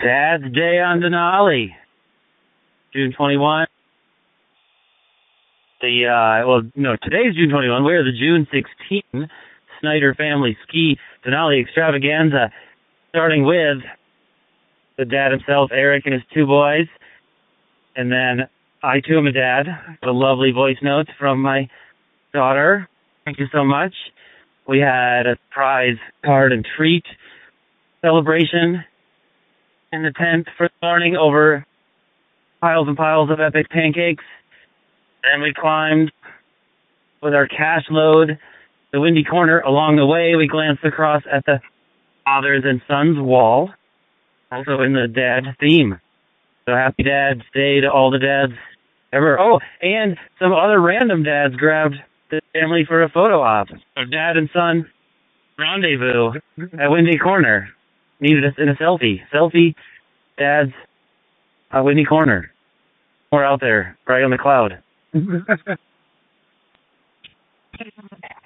Dad's Day on Denali, June 21. Today's June 21. We're the June 16 Snyder Family Ski Denali Extravaganza, starting with the dad himself, Eric, and his two boys. And then I, too, am a dad. The lovely voice notes from my daughter. Thank you so much. We had a prize card and treat celebration in the tent for the morning over piles and piles of epic pancakes. Then we climbed with our cash load the windy corner. Along the way, we glanced across at the fathers and sons wall, also in the dad theme. So happy Dad's Day to all the dads ever. Oh, and some other random dads grabbed the family for a photo op. So dad and son rendezvous at Windy Corner. Needed us in a selfie. Selfie, dads, Windy Corner. We're out there, right on the cloud.